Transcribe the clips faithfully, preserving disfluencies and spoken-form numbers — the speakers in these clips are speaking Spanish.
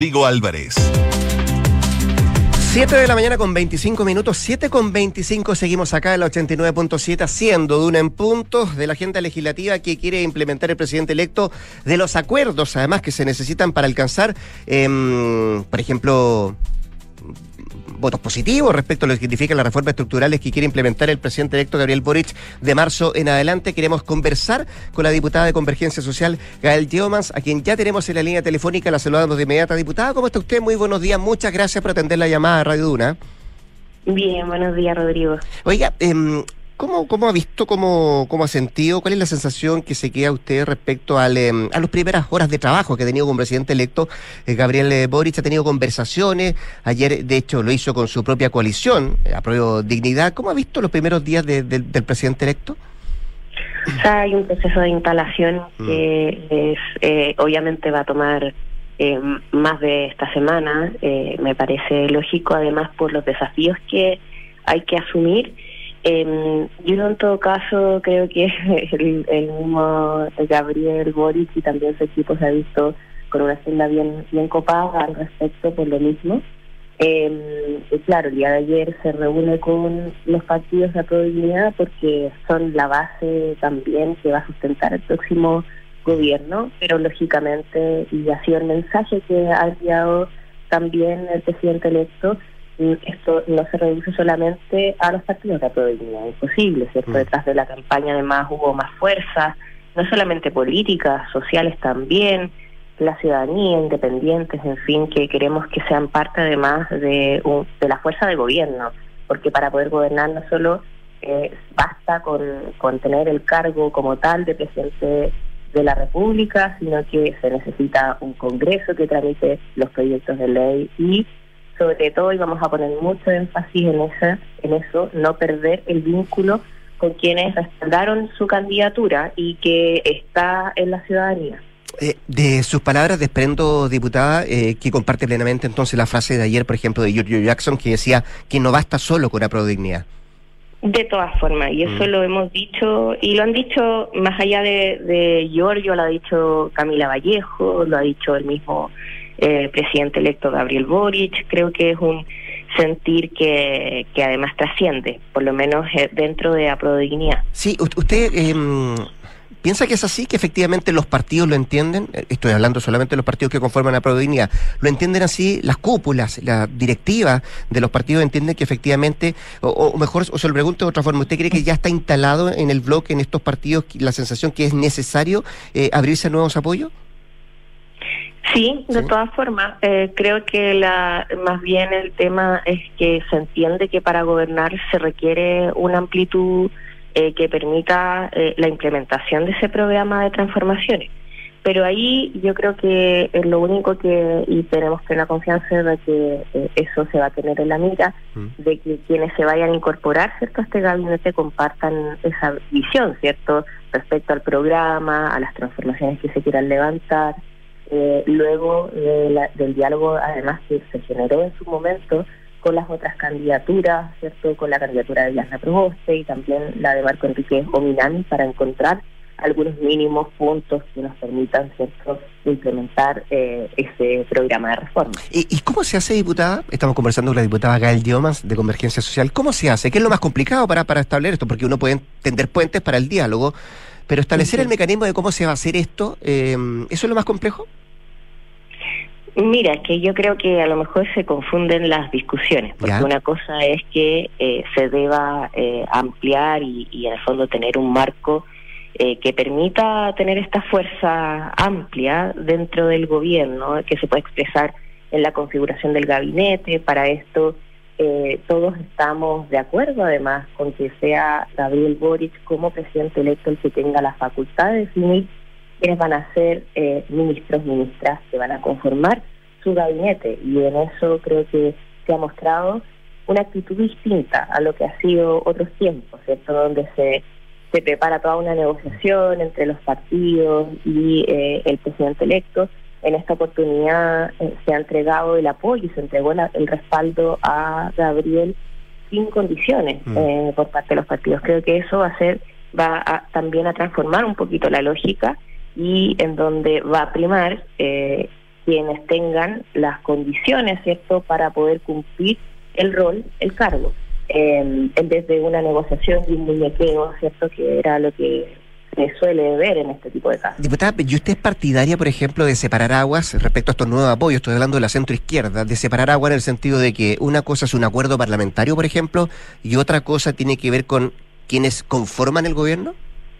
Rodrigo Álvarez. siete de la mañana con veinticinco minutos, siete con veinticinco, seguimos acá en la ochenta y nueve punto siete, haciendo de una en punto de la agenda legislativa que quiere implementar el presidente electo, de los acuerdos además que se necesitan para alcanzar, eh, por ejemplo, votos positivos respecto a lo que significan las reformas estructurales que quiere implementar el presidente electo Gabriel Boric de marzo en adelante. Queremos conversar con la diputada de Convergencia Social, Gael Yeomans, a quien ya tenemos en la línea telefónica. La saludamos de inmediata. Diputada, ¿cómo está usted? Muy buenos días, muchas gracias por atender la llamada de Radio Duna. Bien, buenos días, Rodrigo. Oiga, eh, ¿Cómo, ¿Cómo ha visto, cómo, cómo ha sentido, cuál es la sensación que se queda usted respecto al, eh, a las primeras horas de trabajo que ha tenido con el presidente electo eh, Gabriel eh, Boric? Ha tenido conversaciones, ayer de hecho lo hizo con su propia coalición, eh, Apruebo Dignidad. ¿Cómo ha visto los primeros días de, de, del presidente electo? O sea, hay un proceso de instalación mm. que es, eh, obviamente va a tomar eh, más de esta semana, eh, me parece lógico, además por los desafíos que hay que asumir. Eh, yo en todo caso creo que el, el mismo Gabriel Boric y también su equipo se ha visto con una agenda bien, bien copada al respecto por lo mismo. Eh, y claro, el día de ayer se reúne con los partidos de Apruebo Dignidad porque son la base también que va a sustentar el próximo gobierno, pero lógicamente, y ha sido el mensaje que ha enviado también el presidente electo, esto no se reduce solamente a los partidos de Apruebo Dignidad, imposible, ¿cierto? Mm. Detrás de la campaña además hubo más fuerzas, no solamente políticas, sociales también, la ciudadanía, independientes, en fin, que queremos que sean parte además de, un, de la fuerza de gobierno, porque para poder gobernar no solo eh, basta con, con tener el cargo como tal de presidente de la República, sino que se necesita un Congreso que tramite los proyectos de ley y sobre todo, y vamos a poner mucho énfasis en esa, en eso, no perder el vínculo con quienes respaldaron su candidatura y que está en la ciudadanía. Eh, de sus palabras desprendo, diputada, eh, que comparte plenamente entonces la frase de ayer, por ejemplo, de Giorgio Jackson, que decía que no basta solo con Apruebo Dignidad. De todas formas, y eso mm. lo hemos dicho, y lo han dicho más allá de, de Giorgio, lo ha dicho Camila Vallejo, lo ha dicho el mismo eh, presidente electo Gabriel Boric. Creo que es un sentir que, que además trasciende, por lo menos eh, dentro de Apruebo Dignidad. Sí, usted eh, piensa que es así, que efectivamente los partidos lo entienden. Estoy hablando solamente de los partidos que conforman Apruebo Dignidad. ¿Lo entienden así? Las cúpulas, la directiva de los partidos entienden que efectivamente, o, o mejor, o se lo pregunto de otra forma, ¿usted cree que ya está instalado en el bloque, en estos partidos, la sensación que es necesario eh, abrirse a nuevos apoyos? Sí, de ¿Sí? todas formas, eh, creo que la más bien el tema es que se entiende que para gobernar se requiere una amplitud eh, que permita eh, la implementación de ese programa de transformaciones. Pero ahí yo creo que es lo único que, y tenemos plena confianza de que eh, eso se va a tener en la mira, mm. de que quienes se vayan a incorporar, ¿cierto?, a este gabinete compartan esa visión, ¿cierto?, respecto al programa, a las transformaciones que se quieran levantar. Eh, luego de la, del diálogo además que se generó en su momento con las otras candidaturas, ¿cierto?, con la candidatura de Diana Proboste y también la de Marco Enrique Ominami, para encontrar algunos mínimos puntos que nos permitan, ¿cierto?, implementar eh, ese programa de reforma. ¿Y, ¿Y cómo se hace, diputada? Estamos conversando con la diputada Gael Yeomans de Convergencia Social. ¿Cómo se hace? ¿Qué es lo más complicado para, para establecer esto? Porque uno puede tender puentes para el diálogo, pero establecer sí, sí. el mecanismo de cómo se va a hacer esto, eh, ¿eso es lo más complejo? Mira, que yo creo que a lo mejor se confunden las discusiones, porque ¿Ya? una cosa es que eh, se deba eh, ampliar y, y en el fondo tener un marco eh, que permita tener esta fuerza amplia dentro del gobierno, que se pueda expresar en la configuración del gabinete. Para esto eh, todos estamos de acuerdo, además, con que sea Gabriel Boric como presidente electo el que tenga la facultad de definir quienes van a ser eh, ministros, ministras que van a conformar su gabinete, y en eso creo que se ha mostrado una actitud distinta a lo que ha sido otros tiempos, ¿cierto?, donde se, se prepara toda una negociación entre los partidos y eh, el presidente electo. En esta oportunidad eh, se ha entregado el apoyo y se entregó la, el respaldo a Gabriel sin condiciones mm. eh, por parte de los partidos. Creo que eso va a ser, va a, también a transformar un poquito la lógica, y en donde va a primar eh, quienes tengan las condiciones, ¿cierto?, para poder cumplir el rol, el cargo, eh, en vez de una negociación y un muñequeo, ¿cierto?, que era lo que se suele ver en este tipo de casos. Diputada, ¿y usted es partidaria, por ejemplo, de separar aguas respecto a estos nuevos apoyos? Estoy hablando de la centro-izquierda, de separar agua en el sentido de que una cosa es un acuerdo parlamentario, por ejemplo, y otra cosa tiene que ver con quienes conforman el gobierno.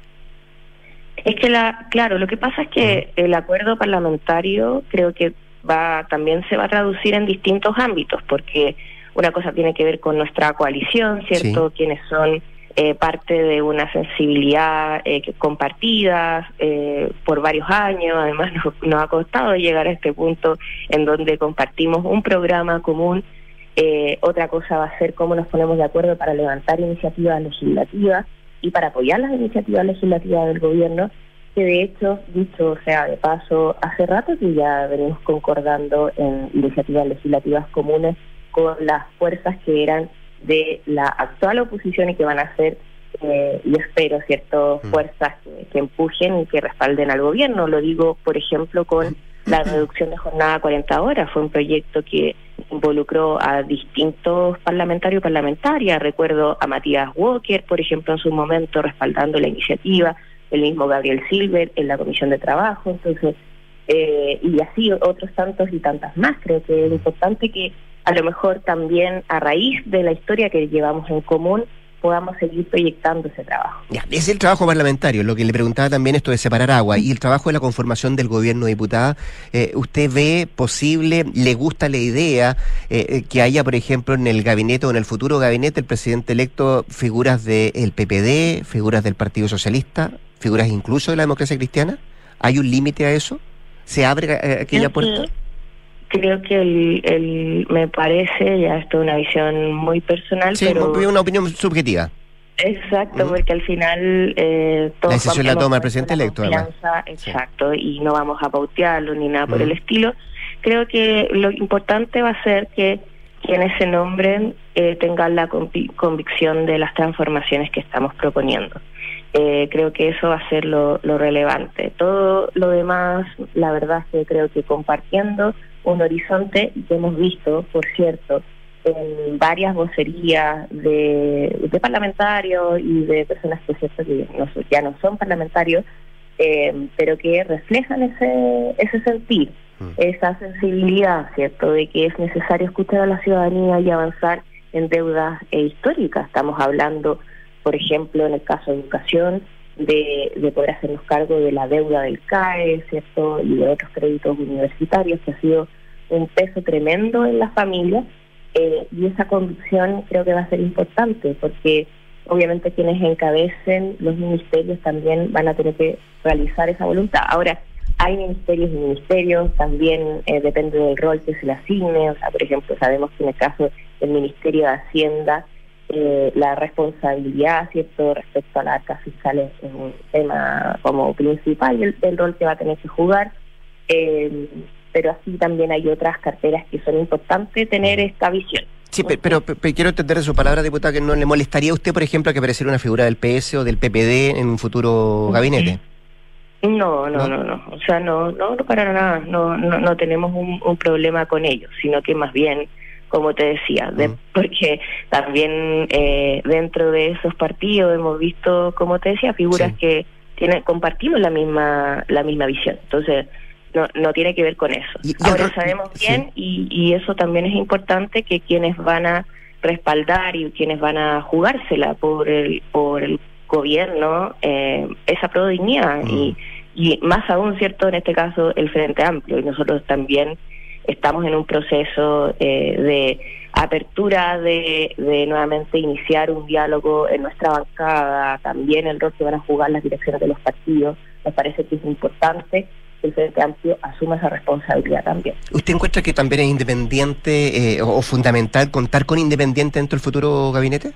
Es que, la claro, lo que pasa es que el acuerdo parlamentario creo que va también se va a traducir en distintos ámbitos, porque una cosa tiene que ver con nuestra coalición, ¿cierto? Sí. Quienes son eh, parte de una sensibilidad eh, compartida eh, por varios años. Además nos, nos ha costado llegar a este punto en donde compartimos un programa común. Eh, otra cosa va a ser cómo nos ponemos de acuerdo para levantar iniciativas legislativas y para apoyar las iniciativas legislativas del gobierno, que de hecho, dicho sea de paso, hace rato que ya venimos concordando en iniciativas legislativas comunes con las fuerzas que eran de la actual oposición y que van a ser, eh, yo espero, ciertas fuerzas que, que empujen y que respalden al gobierno. Lo digo, por ejemplo, con la reducción de jornada a cuarenta horas. Fue un proyecto que involucró a distintos parlamentarios y parlamentarias. Recuerdo a Matías Walker, por ejemplo, en su momento respaldando la iniciativa, el mismo Gabriel Silver en la Comisión de Trabajo. Entonces, eh, y así otros tantos y tantas más. Creo que es importante que a lo mejor también a raíz de la historia que llevamos en común podamos seguir proyectando ese trabajo. Ya, es el trabajo parlamentario, lo que le preguntaba también esto de separar agua, y el trabajo de la conformación del gobierno, diputada. Eh, ¿Usted ve posible, le gusta la idea eh, que haya, por ejemplo, en el gabinete o en el futuro gabinete, el presidente electo, figuras del P P D, figuras del Partido Socialista, figuras incluso de la Democracia Cristiana? ¿Hay un límite a eso? ¿Se abre eh, aquella creo puerta? Que, creo que el, el, me parece, ya esto es una visión muy personal, sí, pero... una opinión subjetiva. Exacto, ¿Mm? Porque al final eh, todos la decisión la toma el presidente electo, además. Exacto, sí. Y no vamos a pautearlo ni nada por ¿Mm? el estilo. Creo que lo importante va a ser que quienes se nombren eh, tengan la conv- convicción de las transformaciones que estamos proponiendo. Eh, creo que eso va a ser lo, lo relevante. Todo lo demás, la verdad es que creo que compartiendo un horizonte que hemos visto, por cierto, en varias vocerías de, de parlamentarios y de personas que, cierto, que no, ya no son parlamentarios, eh, pero que reflejan ese ese sentir, mm. esa sensibilidad, cierto, de que es necesario escuchar a la ciudadanía y avanzar en deudas eh, históricas. Estamos hablando, por ejemplo, en el caso de educación, de, de poder hacernos cargo de la deuda del C A E, cierto, y de otros créditos universitarios, que ha sido un peso tremendo en las familias. Eh, y esa convicción creo que va a ser importante, porque obviamente quienes encabecen los ministerios también van a tener que realizar esa voluntad. Ahora, hay ministerios y ministerios, también eh, depende del rol que se le asigne. O sea, por ejemplo, sabemos que en el caso del Ministerio de Hacienda, eh, la responsabilidad, cierto, respecto a las arcas fiscales es un tema como principal, y el, el rol que va a tener que jugar. Eh, pero así también hay otras carteras que son importantes tener esta visión. Sí, pero, pero, pero quiero entender de su palabra, diputada, que no le molestaría a usted, por ejemplo, que apareciera una figura del P S o del P P D en un futuro gabinete. No, no, no, no, no. O sea, no, no, no para nada. No, no, no tenemos un, un problema con ellos, sino que más bien, como te decía, de, mm. porque también eh, dentro de esos partidos hemos visto, como te decía, figuras sí. que tienen, compartimos la misma, la misma visión. Entonces, no, no tiene que ver con eso. Y, y Ahora el... sabemos bien, sí. y, y eso también es importante, que quienes van a respaldar y quienes van a jugársela por el, por el gobierno, eh, esa prodignidad, mm. y, y más aún, cierto, en este caso, el Frente Amplio, y nosotros también estamos en un proceso eh, de apertura, de, de nuevamente iniciar un diálogo en nuestra bancada, también el rol que van a jugar las direcciones de los partidos. Me parece que es importante que el Frente Amplio asuma esa responsabilidad también. ¿Usted encuentra que también es independiente eh, o, o fundamental contar con independiente dentro del futuro gabinete?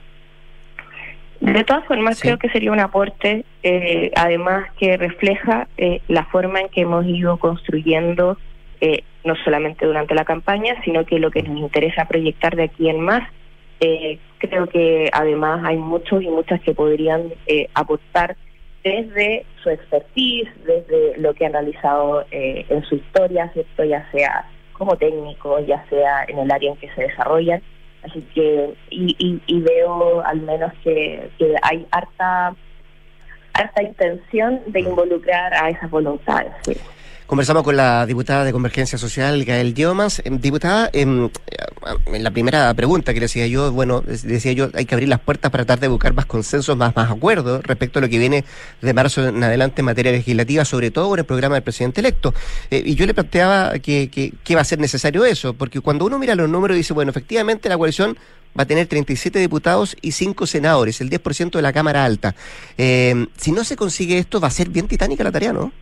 De todas formas, sí. creo que sería un aporte, eh, además que refleja eh, la forma en que hemos ido construyendo, eh, no solamente durante la campaña, sino que lo que nos interesa proyectar de aquí en más. Eh, creo que además hay muchos y muchas que podrían eh, aportar desde su expertise, desde lo que han realizado eh, en su historia, ¿cierto? Ya sea como técnico, ya sea en el área en que se desarrollan. Así que, y, y, y veo al menos que, que hay harta, harta intención de involucrar a esas voluntades, sí. Conversamos con la diputada de Convergencia Social, Gael Diomas. Eh, diputada, eh, en la primera pregunta que le decía yo, bueno, decía yo, hay que abrir las puertas para tratar de buscar más consensos, más, más acuerdos respecto a lo que viene de marzo en adelante en materia legislativa, sobre todo con el programa del presidente electo. Eh, y yo le planteaba que, que, que va a ser necesario eso, porque cuando uno mira los números y dice, bueno, efectivamente la coalición va a tener treinta y siete diputados y cinco senadores, el diez por ciento de la Cámara Alta. Eh, si no se consigue esto, va a ser bien titánica la tarea, ¿no?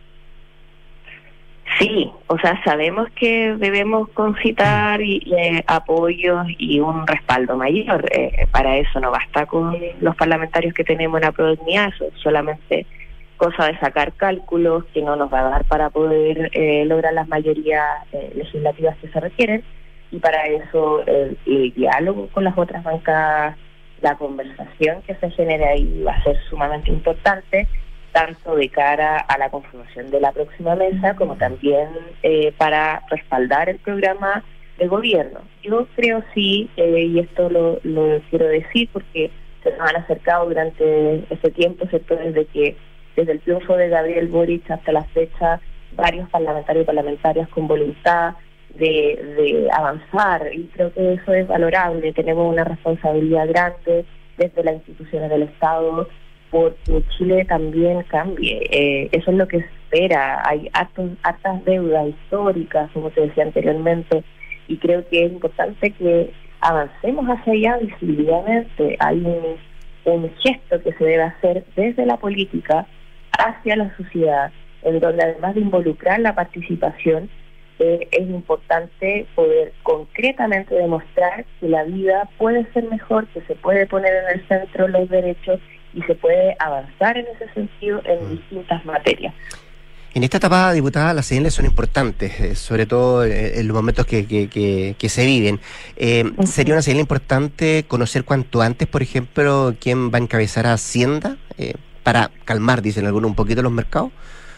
Sí, o sea, sabemos que debemos concitar y, eh, apoyos y un respaldo mayor. Eh, para eso no basta con los parlamentarios que tenemos en la proximidad, eso es solamente cosa de sacar cálculos que no nos va a dar para poder eh, lograr las mayorías eh, legislativas que se requieren, y para eso el, el diálogo con las otras bancadas, la conversación que se genere ahí va a ser sumamente importante, tanto de cara a la conformación de la próxima mesa como también eh, para respaldar el programa de gobierno. Yo creo sí, eh, y esto lo, lo quiero decir porque se nos han acercado durante ese tiempo, ¿cierto? Desde que desde el triunfo de Gabriel Boric hasta la fecha, varios parlamentarios y parlamentarias con voluntad de, de avanzar, y creo que eso es valorable. Tenemos una responsabilidad grande desde las instituciones del Estado porque Chile también cambie. Eh, eso es lo que se espera. Hay hartos, hartas deudas históricas, como te decía anteriormente, y creo que es importante que avancemos hacia allá visiblemente. Hay un, un gesto que se debe hacer desde la política hacia la sociedad, en donde además de involucrar la participación, eh, es importante poder concretamente demostrar que la vida puede ser mejor, que se puede poner en el centro los derechos y se puede avanzar en ese sentido en mm. distintas materias. En esta etapa, diputada, las señales son importantes, eh, sobre todo eh, en los momentos que, que, que, que se viven. Eh, uh-huh. ¿Sería una señal importante conocer cuanto antes, por ejemplo, quién va a encabezar a Hacienda eh, para calmar, dicen algunos, un poquito los mercados?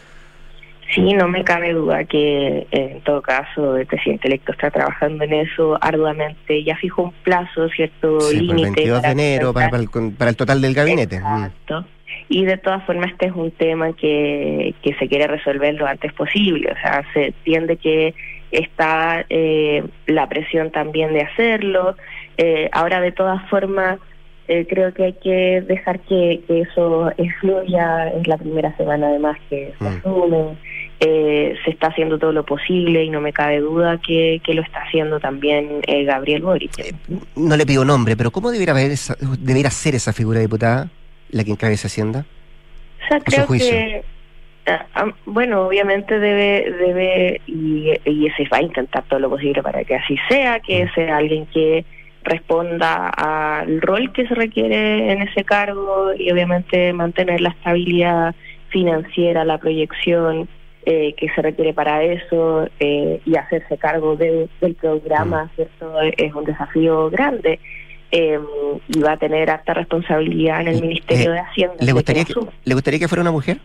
Sí, no me cabe duda que eh, en todo caso el presidente electo está trabajando en eso arduamente. Ya fijó un plazo, cierto, sí, límite. El veintidós de enero para, para, el, para el total del gabinete. Exacto. Mm. Y de todas formas este es un tema que, que se quiere resolver lo antes posible. O sea, se entiende que está eh, la presión también de hacerlo. Eh, ahora, de todas formas, Eh, creo que hay que dejar que, que eso fluya. Es la primera semana además que se mm. asume, eh, se está haciendo todo lo posible y no me cabe duda que, que lo está haciendo también eh, Gabriel Boric. Eh, no le pido nombre, pero ¿cómo debiera, haber esa, debiera ser esa figura diputada, la que encabeza Hacienda? O sea, creo que, uh, um, bueno, obviamente debe, debe y, y se va a intentar todo lo posible para que así sea, que mm. sea alguien que responda al rol que se requiere en ese cargo y obviamente mantener la estabilidad financiera, la proyección eh, que se requiere para eso, eh, y hacerse cargo de, del programa, mm. ¿cierto? Es un desafío grande eh, y va a tener harta responsabilidad en el Ministerio eh, de Hacienda. ¿Le gustaría que, ¿Le gustaría que fuera una mujer?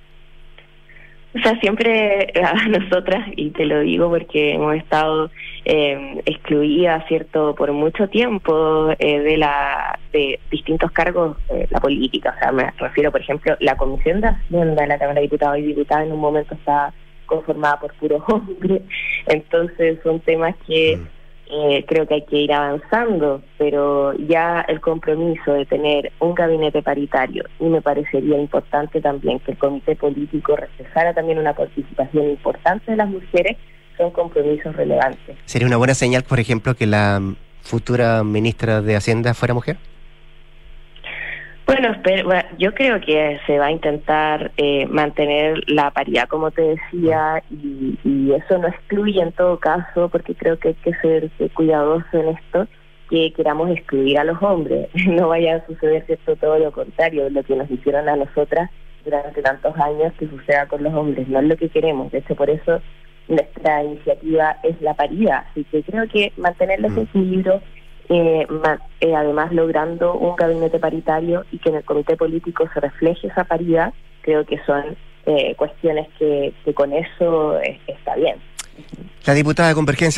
O sea, siempre a nosotras, y te lo digo porque hemos estado eh, excluidas, ¿cierto?, por mucho tiempo eh, de la de distintos cargos de eh, la política. O sea, me refiero, por ejemplo, la Comisión de Hacienda de la Cámara de Diputados y Diputadas en un momento está conformada por puros hombres. Entonces son temas que mm. eh, creo que hay que ir avanzando, pero ya el compromiso de tener un gabinete paritario, y me parecería importante también que el comité político reflejara también una participación importante de las mujeres, son compromisos relevantes. ¿Sería una buena señal, por ejemplo, que la futura ministra de Hacienda fuera mujer? Bueno, pero, bueno, yo creo que se va a intentar eh, mantener la paridad, como te decía, y, y eso no excluye en todo caso, porque creo que hay que ser cuidadoso en esto, que queramos excluir a los hombres. No vaya a suceder, ¿cierto?, todo lo contrario, lo que nos hicieron a nosotras durante tantos años, que suceda con los hombres. No es lo que queremos. De hecho, por eso nuestra iniciativa es la paridad. Así que creo que mantener los equilibrios, Eh, ma, eh, además logrando un gabinete paritario y que en el comité político se refleje esa paridad, creo que son eh, cuestiones que, que con eso es, está bien. La diputada de Convergencia